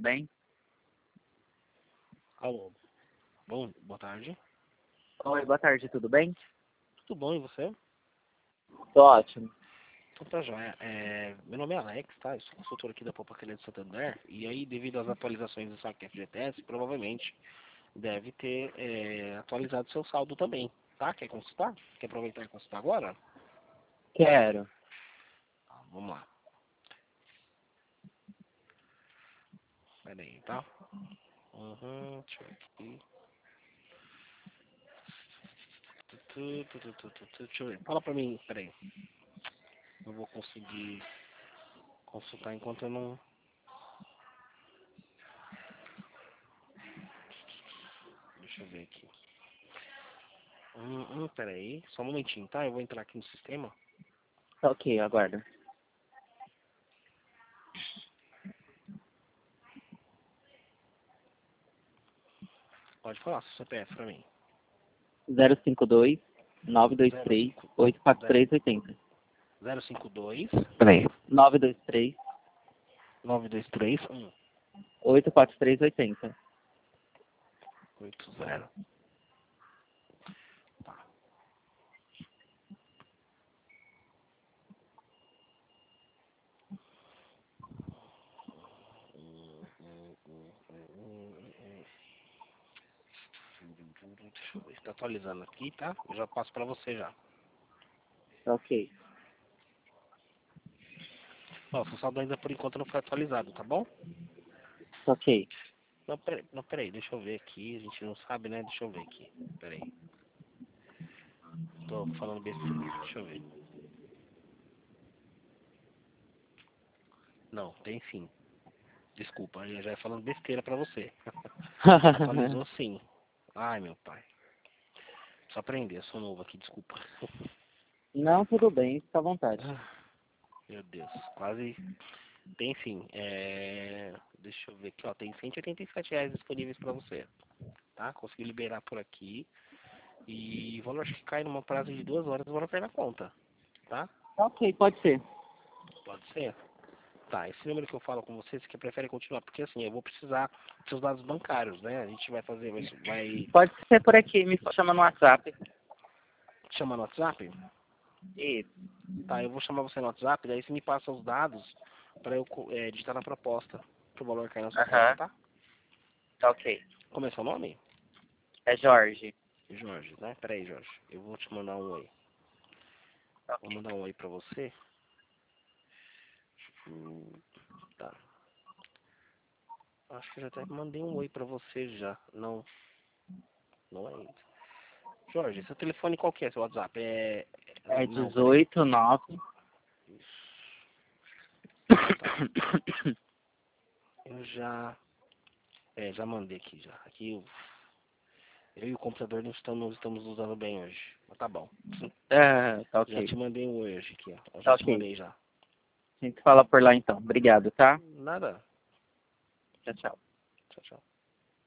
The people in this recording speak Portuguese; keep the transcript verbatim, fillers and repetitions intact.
bem? Alô. Bom, boa tarde. Oi, boa tarde, tudo bem? Tudo bom, e você? Tô ótimo. Então tá joia. É, meu nome é Alex, tá? Eu sou consultor aqui da Poupaquele de Santander. E aí, devido às atualizações do saque F G T S, provavelmente deve ter é, atualizado seu saldo também, tá? Quer consultar? Quer aproveitar e consultar agora? Quero. Tá, vamos lá. Pera aí, tá? Uhum, deixa eu ver aqui. Tu, tu, tu, tu, tu, tu, Deixa eu ver. Fala pra mim, pera aí. Não vou conseguir consultar enquanto eu não... Deixa eu ver aqui. Hum, hum, pera aí. Só um momentinho, tá? Eu vou entrar aqui no sistema. Tá ok, aguardo. Pode falar, seu C P F pra mim. zero cinco dois, nove dois Zero três, cinco oito quatro três oito zero. zero cinco dois. Pera aí. nove dois três, nove dois três um oito quatro três oito zero. oito zero. Tá. Hum, hum, hum, hum, hum, hum. Deixa eu ver. Tá atualizando aqui, tá? Eu já passo pra você já. Tá ok. Ó, seu saldo ainda por enquanto não foi atualizado, tá bom? Tá ok. Não, peraí, não, peraí, deixa eu ver aqui. A gente não sabe, né? Deixa eu ver aqui. Peraí. Tô falando besteira. Deixa eu ver. Não, tem sim. Desculpa, eu já ia falando besteira pra você. Atualizou sim. Ai, meu pai. Só aprender, eu sou novo aqui, desculpa. Não, tudo bem, fica à vontade. Ah, meu Deus, quase. Tem sim. É... Deixa eu ver aqui, ó. Tem cento e oitenta e sete reais disponíveis pra você. Tá? Consegui liberar por aqui. E o valor acho que cai numa prazo de duas horas, o valor cai na conta. Tá? Tá ok, pode ser. Pode ser? Tá, esse número que eu falo com você, você que prefere continuar, porque assim, eu vou precisar dos seus dados bancários, né? A gente vai fazer, vai, vai Pode ser por aqui, me chama no WhatsApp. te chamar no WhatsApp? Isso. Tá, eu vou chamar você no WhatsApp, daí você me passa os dados pra eu co- é, digitar na proposta, pro valor cair na sua conta, Aham. tá? Tá ok. Como é seu nome? É Jorge. Jorge, né? Pera aí, Jorge. Eu vou te mandar um oi. Tá Vou ok. mandar um oi pra você. Hum, Tá. Acho que eu já até mandei um oi pra você já. Não, não é ainda. Jorge, seu telefone qual que é? Seu WhatsApp? É... É Não, peraí. dezoito, nove. Isso. Tá. Eu já... É, já mandei aqui já. Aqui eu, eu e o computador não estamos, não estamos usando bem hoje. Mas tá bom. É, tá Já ok. te mandei um oi hoje aqui, ó. Eu Tá já te ok. mandei já. A gente fala por lá então. Obrigado, tá? Nada. Tchau, tchau. Tchau, tchau.